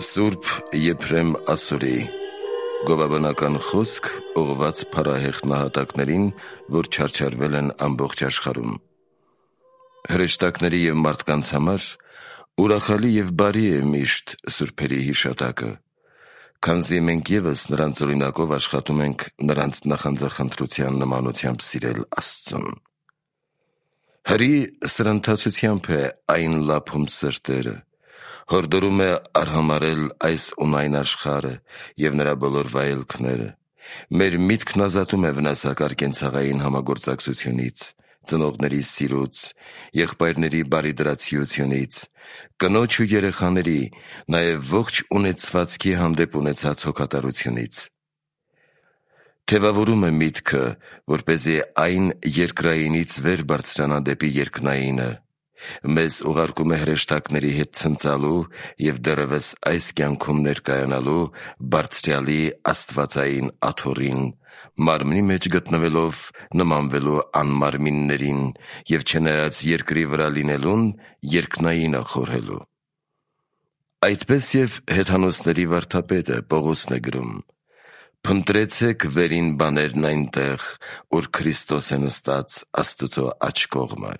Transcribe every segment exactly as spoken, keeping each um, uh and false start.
Սուրբ Եփրեմ Ասորի գովաբանական խոսք ուղղված փառահեղ նահատակներին, որ չարչարվել են ամբողջ աշխարհում։ Հրեշտակների և մարդկանց համար ուրախալի և բարի է միշտ սուրբերի հիշատակը, քանզի մենք ևս նրանց օրինակով աշխատում ենք նրանց նախանձախնդրության նմանությամբ սիրել Աստծուն։ Հրի սրընթացությամբ է այն լափում սրտերը, հորդորում է արհամարհել այս ունայն աշխարհը և նրա բոլոր վայելքները, մեր միտքն ազատում է վնասակար կենցաղային համագործակցությունից, ծնողների սիրուց, եղբայրների բարիդրացիությունից, կնոջ ու երեխաների, նաև ողջ ունեցվածքի հանդեպ ունեցած հոգատարությունից։ Թևավորում է միտքը, որպեսզի այն երկրայինից վեր բարձրանա դեպի երկնայինը, մեզ ուղարկում է հրեշտակների հետ ցնծալու և դեռևս այս կյանքում ներկայանալու Բարձրյալի աստվածային աթոռին, մարմնի մեջ գտնվելով նմանվելու անմարմիններին և չնայած երկրի վրա լինելուն, երկնայինը խորհելու։ Այդպես և հեթանոսների վարդապետը Պողոսն է գրում. «Փնտրեցեք վերին բաներն այնտեղ, ուր Քրիստոս է նստած Աստուծո աջ կողմը»։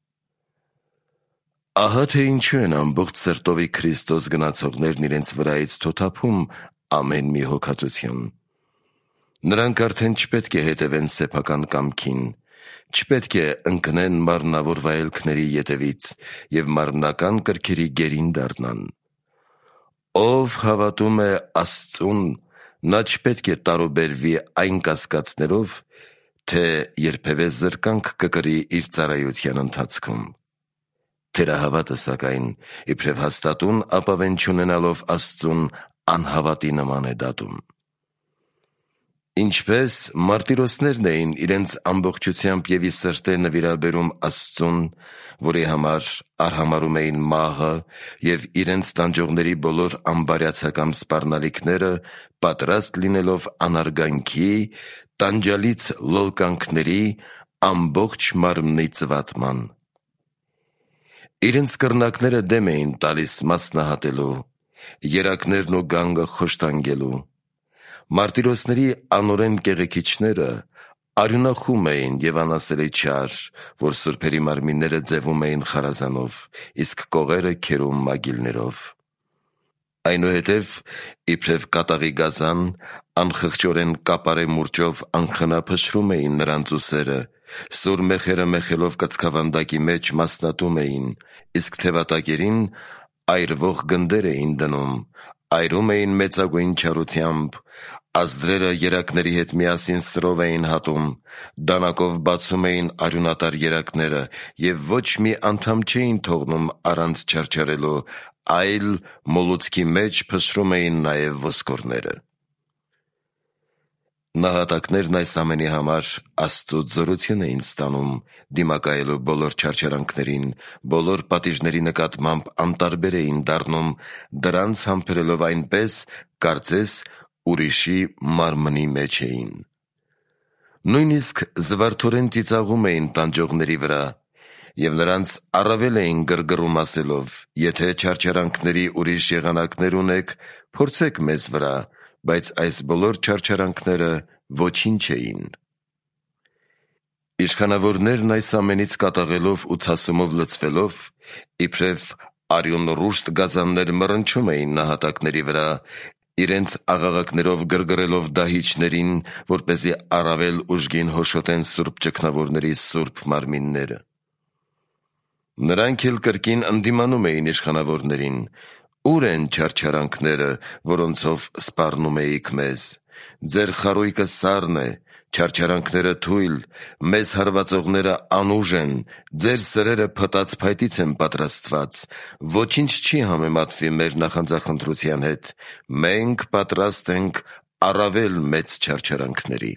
Ահա թե ինչու են ամբողջ սրտովի Քրիստոս գնացողներն իրենց վրայից թոթափում ամեն մի հոգածություն։ Նրանք արդեն չպետք է հետևեն սեփական կամքին, չպետք է ընկնեն մարմնավոր վայելքների ետևից և մարմնական կրքերի գերին դառնան։ Ով հավատում է Աստծուն, նա չպետք է տարուբերվի այն կասկածներով, թե երբևէ զրկանք կկրի իր ծառայության ընթացքում։ Թերահավատը, սակայն, իբրև հաստատուն ապավեն չունենալով Աստծուն, անհավատի նման է դատում։ Ինչպես մարտիրոսներն էին իրենց ամբողջությամբ և ի սրտե նվիրաբերում Աստծուն, որի համար արհամարհում էին մահը և իրենց տանջողների բոլոր անբարյացակամ սպառնալիքները, պատրաստ լինելով անարգանքի, տանջալից լոլկանքների, ամբողջ մարմնի ծվատման։ Իրենց կռնակները դեմ էին տալիս մասնահատելու, երակներն ու գանգը խոշտանգելու։ Մարտիրոսների անօրեն կեղեքիչները արյունախում էին և անասելի չար, որ սուրբերի մարմինները ձևում էին խարազանով, իսկ կողերը քերում մագիլներով։ Այնուհետև, իբրև կատաղի գազան, անխղճորեն կապարե մուրճով անխնա փշրում էին նրանց ուսերը, սուր մեխերը մեխելով կծքավանդակի մեջ մասնատում էին, իսկ թևատակերին այրվող գնդեր էին դնում, այրում էին մեծագույն չարությամբ, ազդրերը երակների հետ միասին սրով էին հատում, դանակով բացում էին արյունատար երակները և ոչ մի անդամ չէին թողնում առանց չարչարելու, այլ մոլուցքի մեջ փշրում էին նաև ոսկորները։ Նահատակներն այս ամենի համար Աստծուց զորություն էին ստանում, դիմակայելու բոլոր չարչարանքներին, բոլոր պատիժների նկատմամբ անտարբեր էին դառնում, դրանց համբերելով այնպես, կարծես ուրիշի մարմնի մեջ էին։ Նույնիսկ զվարթորեն ծիծաղում էին տանջողների վրա և նրանց առավել էին գրգռում ասելով. «Եթե չարչարանքների ուրիշ եղանակներ ունեք, փորձեք մեզ վրա», բայց այս բոլոր չարչարանքները ոչինչ էին։ Իշխանավորներն այս ամենից կատաղելով ու ցասումով լցվելով, իբրև արյունռուշտ գազաններ մռնչում էին նահատակների վրա, իրենց աղաղակներով գրգռելով դահիճներին, որպեսզի առավել ուժգին հոշոտեն սուրբ ճգնավորների սուրբ մարմինները։ Նրանք էլ կրկին ընդդիմանում էին իշխանավորներին. «Ո՞ւր են չարչարանքները, որոնցով սպառնում էիք մեզ։ Ձեր խարույկը սառն է, չարչարանքները թույլ, մեզ հարվածողները անուժ են, ձեր սրերը փտած փայտից են պատրաստված, ոչինչ չի համեմատվի մեր նախանձախնդրության հետ, մենք պատրաստ ենք առավել մեծ չարչարանքների»։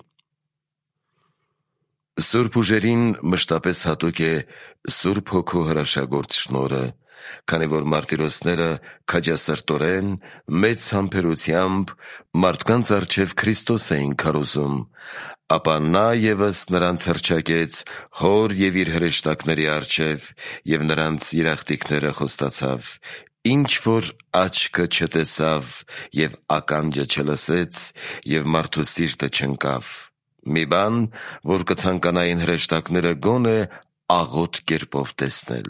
Սուրբ ուժերին մշտապես հատուկ է Սուրբ Հոգու հրաշագործ շնորհը, քանի որ մարտիրոսները քաջասրտորեն, մեծ համբերությամբ մարդկանց առջև Քրիստոս էին քարոզում, ապա նա ևս նրանց հռչակեց հոր և իր հրեշտակների առջև և նրանց երախտիկները խոստացավ. Ինչ որ աչքը չտեսավ և ականջը չլսեց և մարդու սիրտը չընկավ, մի բան, որ կցանկանային հրեշտակները գոնե աղոտ կերպով տեսնել։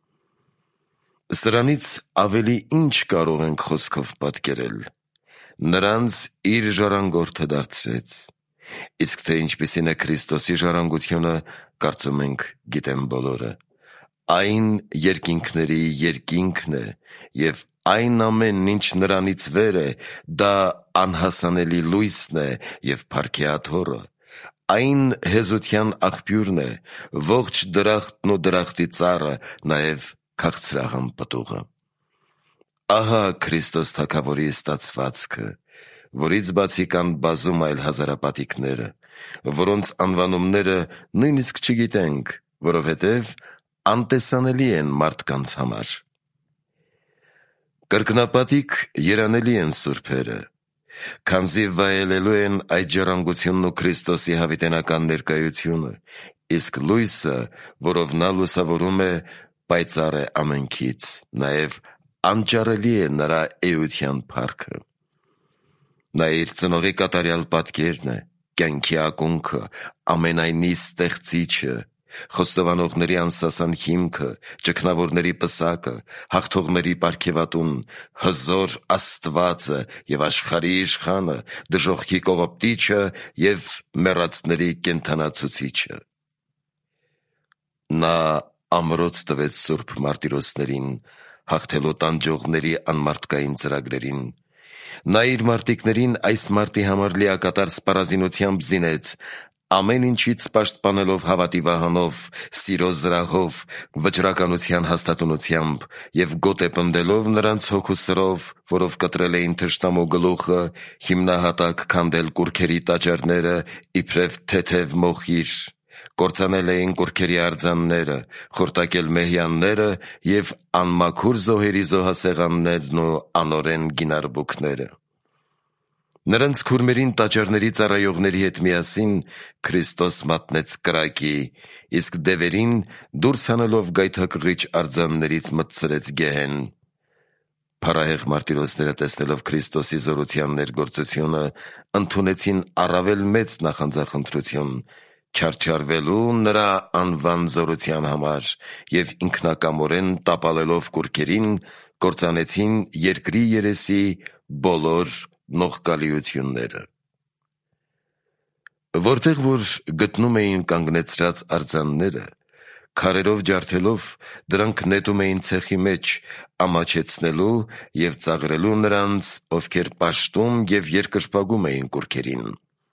Սրանից ավելի ինչ կարող ենք խոսքով պատկերել։ Նրանց իր ժառանգորդը դարձրեց։ Իսկ թե ինչպիսին է Քրիստոսի ժառանգությունը, կարծում ենք գիտեն բոլորը։ Այն երկինքների երկինքն է, և այն ամենն, ինչ նրանից վեր է, դա անհասանելի լույսն է և փարքեաթոռը։ Այն հեզության աղբյուրն է, ողջ դրախտն ու դրախտի ծառը, նաև քաղցրահամ պտուղը։ Ահա Քրիստոս թագավորի ստացվածքը, որից բացի կան բազում այլ հազարապատիկները, որոնց անվանումները նույնիսկ չգիտենք, որովհետև անտեսանելի են մարդկանց համար։ Կրկնապատիկ երանելի են սուրբերը, քանզի վայելելու են այդ ժառանգությունն ու Քրիստոսի հավիտենական ներկայությունը, իսկ լույսը, որով նա լուսավորում է, պայծառ է ամենքից, նաև անճարելի է նրա էության փառքը։ Նա իր ծնողի կատարյալ պատկերն է, կյանքի ակունքը, ամենայնի ստեղծիչը, խոստովանողների անսասան հիմքը, ճգնավորների պսակը, հաղթողների պարգևատուն, հզոր Աստվածը և աշխարհի իշխանը, դժոխքի կողոպտիչը և մեռածների կենդանացուցիչը։ Նա ամրոց տվեց սուրբ մարտիրոսներին, հաղթելով տանջողների անմարդկային ծրագրերին։ Նա իր մարտիկներին այս մարտի համար լիակատար սպառազինությամբ զինեց, ամեն ինչից պաշտպանելով հավատի վահանով, սիրո զրահով, վճռականության հաստատունությամբ և գոտ է պնդելով նրանց հոգու սրով, որով կտրել էին թշնամու գլուխը, հիմնահատակ քանդել կուռքերի տաճարները, իբրև թեթև մոխիր, կործանել էին կուռքերի արձանները, խորտակել մեհյանները և անմաքուր զոհերի զոհասեղաններն ու անօրեն գինարբուքները։ Նրանց քուրմերին տաճարների ծառայողների հետ միասին Քրիստոս մատնեց կրակի, իսկ դևերին դուրս հանելով գայթակղիչ արձաններից մտցրեց գեհեն։ Փառահեղ մարտիրոսները, տեսնելով Քրիստոսի զորության ներգործությունը, ընդունեցին առավել մեծ նախանձախնդրություն, չարչարվելու նրա անվան զորության համար և ինքնակամորեն տապալելով կուռքերին, կործանեցին երկրի երեսի բոլոր նողկալիությունները։ Որտեղ որ գտնում էին կանգնեցրած արձանները, քարերով ջարդելով, դրանք նետում էին ցեխի մեջ, ամաչեցնելու և ծաղրելու նրանց, ովքեր պաշտում և երկրպագում էին կուռքերին։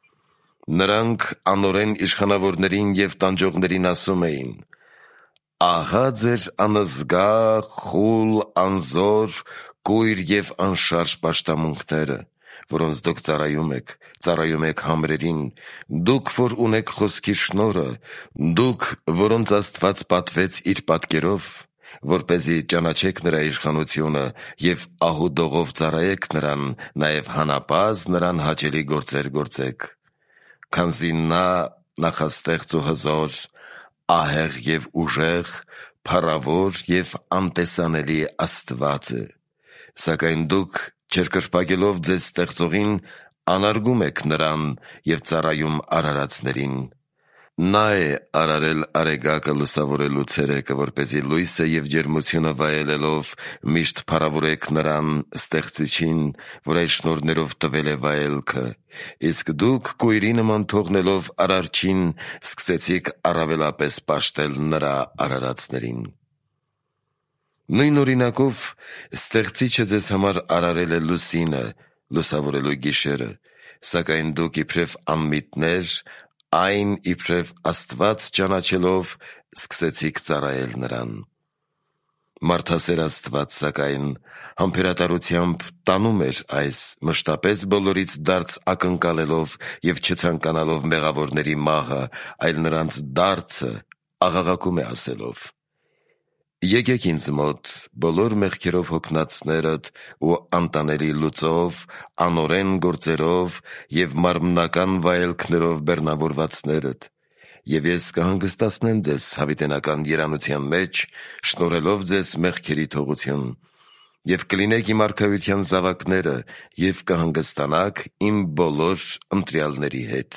Նրանք անօրեն իշխանավորներին և տանջողներին ասում էին. «Ահա ձեր անզգա, խուլ, անզոր, կույր և անշարժ պաշտամունքները, որոնց դուք ծառայում եք, ծառայում եք համրերին, դուք, որ ունեք խոսքի շնորհը, դուք, որոնց Աստված պատվեց իր պատկերով, որպեսզի ճանաչեք նրա իշխանությունը և ահուդողով ծառայեք նրան, նաև հանապազն նրան հաճելի գործեր գործեք, քանզի նա նախաստեղծ ու հզոր, ահեղ և ուժեղ, փառավոր և անտեսանելի Աստված է, սակայն դուք չերկրպագելով ձեզ ստեղծողին, անարգում եք նրան և ծառայում արարածներին։ Նա է արարել արեգակը լուսավորելու ցերեկը, որպեսզի լույսը և ջերմությունը վայելելով միշտ փառավորեք նրան ստեղծիչին, որ այս շնորհներով տվել է վայելքը, իսկ դուք կույրի նման թողնելով Արարչին, սկսեցիք առավելապես պաշտել նրա արարածներին։ Նույն օրինակով Ստեղծիչը ձեզ համար արարել է լուսինը, լուսավորելու գիշերը, սակայն դուք իբրև անմիտներ, այն իբրև Աստված ճանաչելով, սկսեցիք ծառայել նրան։ Մարդասեր Աստված, սակայն, համբերատարությամբ տանում էր այս, մշտապես բոլորից դարձ ակնկալելով և չցանկանալով մեղավորների մահը, այլ նրանց դարձը աղաղակում է ասելով. «Եկեք ինձ մոտ, բոլոր մեղքերով հոգնածներդ ու անտանելի լուծով, անօրեն գործերով և մարմնական վայելքներով բեռնավորվածներդ, և ես կհանգստացնեմ ձեզ հավիտենական երանության մեջ, շնորհելով ձեզ մեղքերի թողություն, Եվ կլինեք իմ արքայության զավակները, և կհանգստանաք իմ բոլոր ընտրյալների հետ։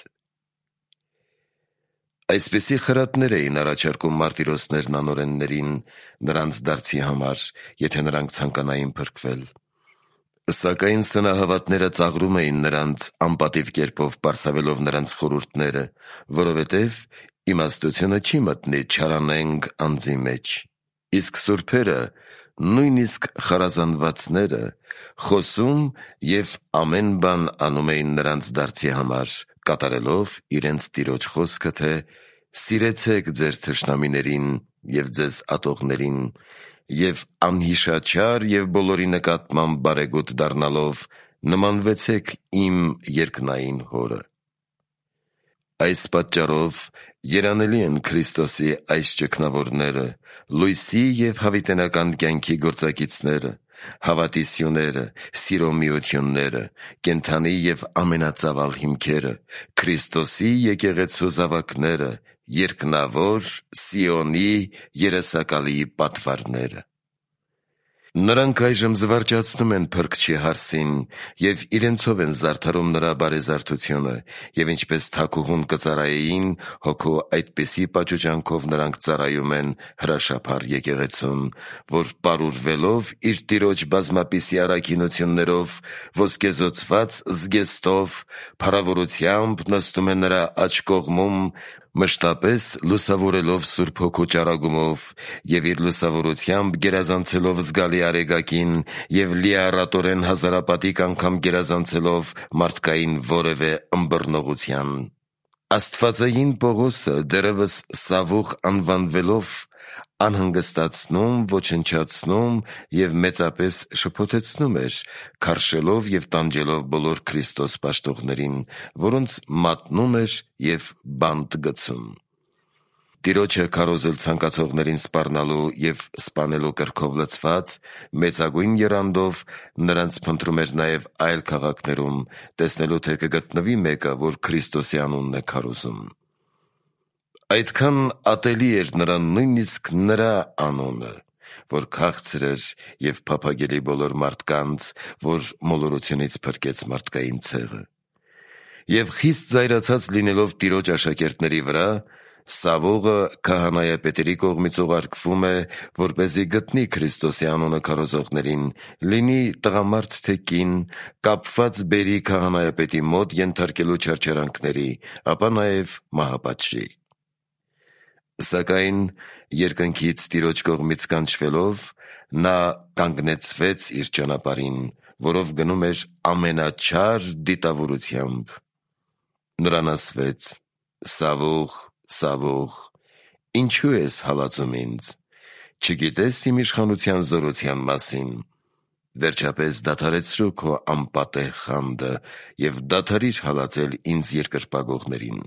Այսպիսի խրատներ էին առաջարկում մարտիրոսներն անօրեններին նրանց դարձի համար, եթե նրանք ցանկանային փրկվել։ Սակայն սնահավատները ծաղրում էին նրանց անպատիվ կերպով պարսավելով նրանց խորհուրդները, որովհետև իմաստությունը չի մտնի չարանենգ անձի մեջ, իսկ սուրբերը, նույնիսկ խարազանվածները, խոսում և ամեն բան անում էին նրանց դարձի համար, կատարելով իրենց Տիրոջ խոսքը, թե «Սիրեցեք ձեր թշնամիներին և ձեզ ատողներին, և անհիշաչար և բոլորի նկատմամբ բարեգութ դառնալով նմանվեցեք իմ երկնային Հորը»։ Այս պատճառով երանելի են Քրիստոսի այս ճգնավորները, լույսի և հավիտենական կյանքի գործակիցները, հավատի սյուները, սիրո միությունները, կենդանի և ամենածավալ հիմքերը, Քրիստոսի եկեղեցու զավակները, երկնավոր Սիոնի երեսակալի պատվարները։ Նրանք այժմ զվարճացնում են Փրկչի հարսին և իրենցով են զարդարում նրա բարեզարդությունը, և ինչպես թագուհուն կծառայեին, հոգու այդպիսի պաճուճանքով նրանք ծառայում են հրաշափառ եկեղեցուն, որ պարուրվելով իր Տիրոջ բազմապիսի առաքինություններով, ոսկեզօծված զգեստով, փառավորությամբ նստում է նրա աջ կողմում, մշտապես լուսավորելով Սուրբ Հոգու ճառագումով և իր լուսավորությամբ գերազանցելով զգալի Արեգակին և լիառատորեն հազարապատիկ անգամ գերազանցելով մարդկային որևէ ըմբռնողության։ Աստվածային Պողոսը դեռևս Սավուղ անվանվելով անհանգստացնում, ոչնչացնում և մեծապես շփոթեցնում էր, քարշելով և տանջելով բոլոր Քրիստոս պաշտողներին, որոնց մատնում էր և բանտ գցում։ Տիրոջը քարոզել ցանկացողներին սպառնալու և սպանելու կրքով լցված, մեծագույն եռանդով նրանց փնտրում էր նաև այլ քաղաքներում, տեսնելու թե կգտնվի մեկը, որ Քրիստոսի անունն է քարոզում։ Այդքան ատելի էր նրան նույնիսկ նրա անունը, որ քաղցր էր և փափագելի բոլոր մարդկանց, որ մոլորությունից փրկեց մարդկային ցեղը։ Եվ խիստ զայրացած լինելով Տիրոջ աշակերտների վրա, Սավուղը քահանայապետերի կողմից ուղարկվում է, որպեսզի գտնի Քրիստոսի անունը քարոզողներին, լինի տղամարդ թե կին, կապված բերի քահանայապետի մոտ ենթարկելու չարչարանքների, ապա նաև մահապատժի։ Սակայն երկնքից Տիրոջ կողմից կանչվելով, նա կանգնեցվեց իր ճանապարհին, որով գնում էր ամենաչար դիտավորությամբ։ Նրան ասվեց. «Սավուղ, Սավուղ, ինչո՞ւ ես հալածում ինձ. չգիտես իմ իշխանության զորության մասին. վերջապես դադարեցրու քո անպատեհ խանդը և դադարիր հալածել ինձ երկրպագողներին»։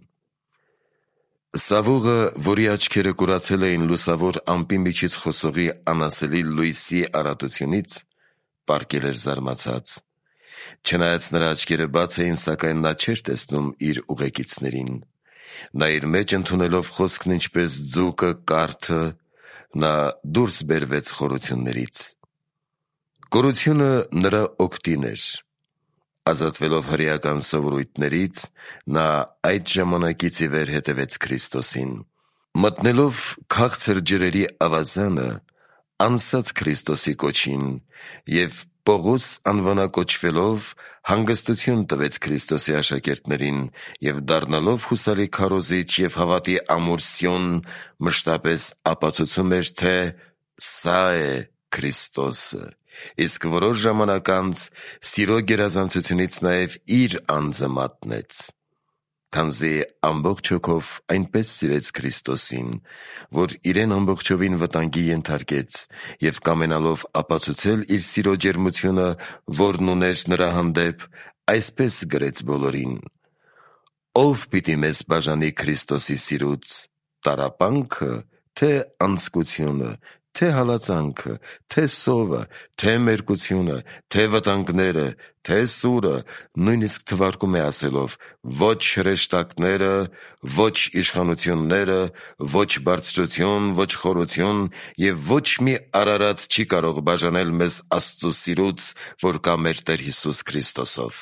Սավուղը, որի աչքերը կուրացել էին լուսավոր ամպի միջից խոսողի անասելի լույսի առատությունից, պառկել էր զարմացած։ Չնայած նրա աչքերը բաց էին, սակայն նա չէր տեսնում իր ուղեկիցներին։ Նա իր մեջ ընդունելով խոսքն ինչպես ձուկը կարթը, նա դուրս բերվեց խորություններից։ Կորությունը նրա օգտին էր։ Ազատվելով հրեական սովորույթներից, նա այդ ժամանակից ի վեր հետևեց Քրիստոսին։ Մտնելով քաղցր ջրերի ավազանը, անսաց Քրիստոսի կոչին և Պողոս անվանակոչվելով հանգստություն տվեց Քրիստոսի աշակերտներին և դառնալով հուսալի քարոզիչ և հավատի ամուր Սիոն, մշտապես ապացուցում էր, թե սա է Քրիստոսը, իսկ որոշ ժամանակ անց սիրո գերազանցությունից նաև իր անձը մատնեց, քանզի ամբողջ հոգով այնպես սիրեց Քրիստոսին, որ իրեն ամբողջովին վտանգի ենթարկեց և կամենալով ապացուցել իր սիրո ջերմությունը, որն ուներ նրա հանդեպ, այսպես գրեց բոլորին. «Ո՞վ պիտի մեզ բաժանի Քրիստոսի սիրուց, տառապանքը, թե անձկությունը, թե հալածանքը, թե սովը, թե մերկությունը, թե վտանգները, թե սուրը, նույնիսկ թվարկում է ասելով. ոչ հրեշտակները, ոչ իշխանությունները, ոչ բարձրություն, ոչ խորություն և ոչ մի արարած չի կարող բաժանել մեզ Աստծու սիրուց, որ կա մեր Տեր Հիսուս Քրիստոսով։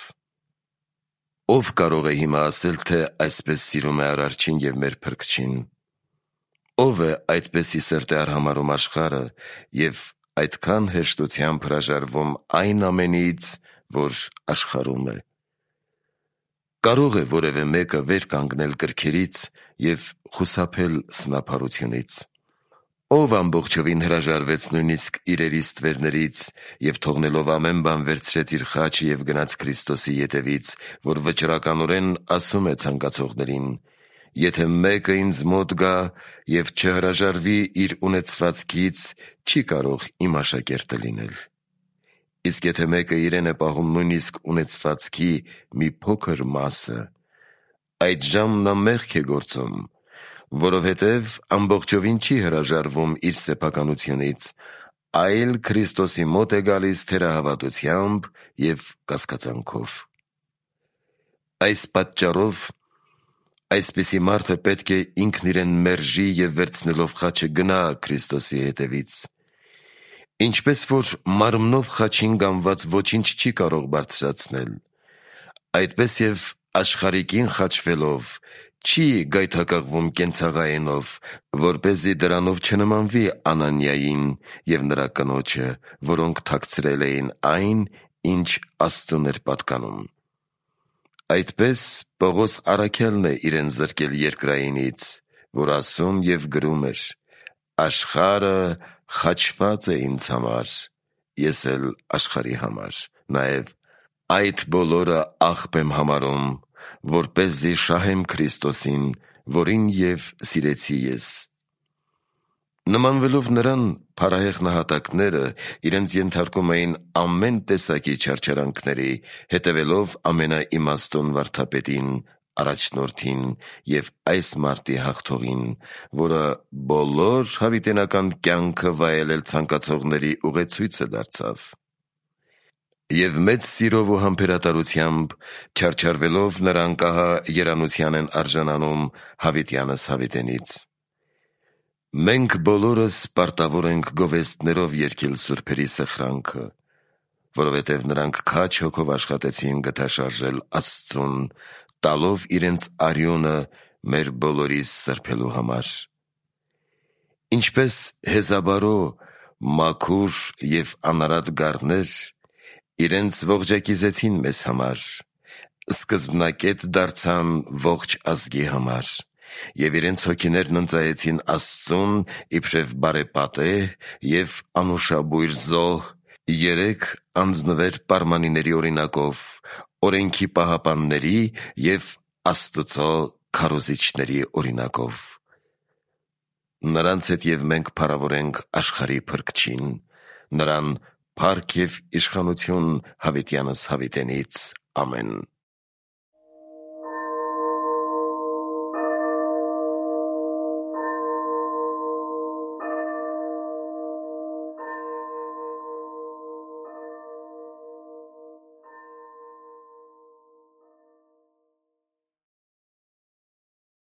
Ով կարող է հիմա ասել, թե այսպես սիրում է Արարչին և մեր Փրկչին։ Ով է այդպեսի սրտի արհամարհում աշխարհը և այդքան հեշտությամբ հրաժարվում այն ամենից, որ աշխարհում է։ Կարո՞ղ է որևէ մեկը վեր կանգնել կրքերից և խուսափել սնափառությունից։ Ով ամբողջովին հրաժարվեց նույնիսկ իրերի ստվերներից և թողնելով ամեն բան վերցրեց իր խաչը և գնաց Քրիստոսի ետևից, որ վճռականորեն ասում է ցանկացողներին. «Եթե մեկը ինձ մոտ գա և չհրաժարվի իր ունեցվածքից, չի կարող իմ աշակերտը լինել։ Իսկ եթե մեկը իրեն է պահում նույնիսկ ունեցվածքի մի փոքր մասը, այդժամ նա մեղք է գործում, որովհետև ամբողջովին չի հրաժարվում իր սեփականությունից, այլ Քրիստոսի մոտ է գալիս թերահավատությամբ և կասկածանքով։ Այս պատճառով այսպիսի մարդը պետք է ինքն իրեն մերժի և վերցնելով խաչը գնա Քրիստոսի հետևից։ Ինչպես որ մարմնով խաչին գամված ոչինչ չի կարող բարձրացնել, այդպես և աշխարհիկին խաչվելով չի գայթակղվում կենցաղայենով, որպեսզի դրանով չնմանվի Անանիային և նրա կնոջը, որոնք թաքցրել էին այն, ինչ Աստծուն էր պատկանում։ Այդպես Պողոս առաքյալն է իրեն զրկել երկրայինից, որ ասում և գրում էր. «Աշխարհը խաչված է ինձ համար, ես էլ աշխարհի համար, նաև այդ բոլորը աղբ եմ համարում, որպեսզի շահեմ Քրիստոսին, որին և սիրեցի ես»։ Նմանվելով նրան, փառահեղ նահատակները իրենց ենթարկում էին ամեն տեսակի չարչարանքների, հետևելով ամենաիմաստուն վարդապետին, Առաջնորդին և այս մարդի հաղթողին, որը բոլոր հավիտենական կյանքը վայելել ցանկացողների ուղեցույցը դարձավ։ Եվ մեծ սիրով ու համբերատարությամբ չարչարվելով նրանք ահա երանության են արժանանում հավիտյանս հավիտենից։ Մենք բոլորս պարտավոր ենք գովեստներով երգել սուրբերի սխրանքը, որովհետև նրանք քաջ հոգով աշխատեցին գթաշարժել Աստծուն, տալով իրենց արյունը մեր բոլորիս սրբելու համար։ Ինչպես հեզաբարո, մաքուր և անարատ գառներ իրենց ողջակիզեցին մեզ համար, սկզբնակետ դարձան ողջ ազգի համար և իրենց հոգիներն ընծայեցին Աստծուն իբրև բարեպատեհ և անուշաբույր զոհ, երեք անձնվեր պարմանիների օրինակով, օրենքի պահապանների և Աստծո քարոզիչների օրինակով։ Նրանց հետ և մենք փառավոր ենք աշխարհի Փրկչին, նրան փառք և իշխանություն հավիտյանս հավիտենից։ Ամեն։